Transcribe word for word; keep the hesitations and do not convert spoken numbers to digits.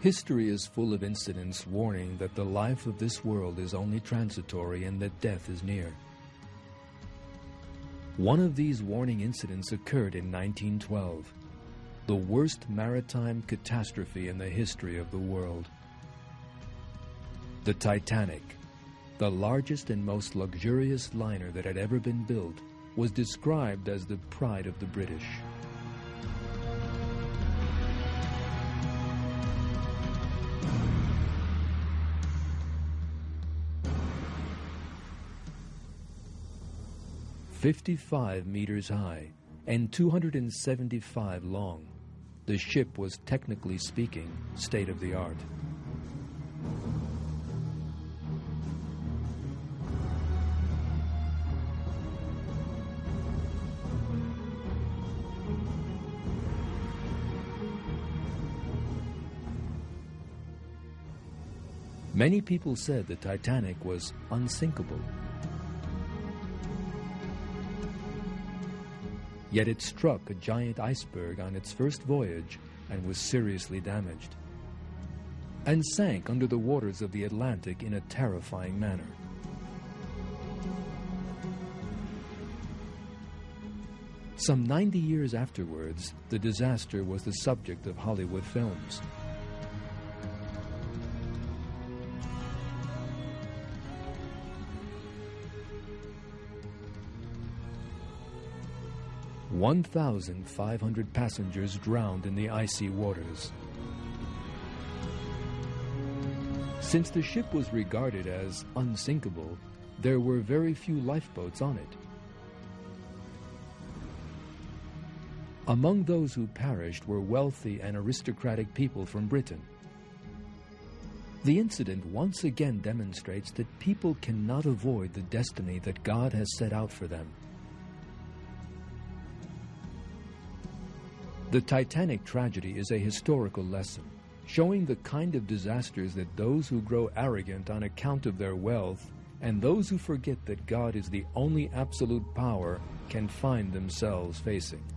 History is full of incidents warning that the life of this world is only transitory and that death is near. One of these warning incidents occurred in nineteen twelve, the worst maritime catastrophe in the history of the world. The Titanic, the largest and most luxurious liner that had ever been built, was described as the pride of the British. fifty-five meters high and two hundred seventy-five long, the ship was, technically speaking, state-of-the-art. Many people said the Titanic was unsinkable. Yet it struck a giant iceberg on its first voyage and was seriously damaged, and sank under the waters of the Atlantic in a terrifying manner. Some ninety years afterwards, the disaster was the subject of Hollywood films. one thousand five hundred passengers drowned in the icy waters. Since the ship was regarded as unsinkable, there were very few lifeboats on it. Among those who perished were wealthy and aristocratic people from Britain. The incident once again demonstrates that people cannot avoid the destiny that God has set out for them. The Titanic tragedy is a historical lesson, showing the kind of disasters that those who grow arrogant on account of their wealth and those who forget that God is the only absolute power can find themselves facing.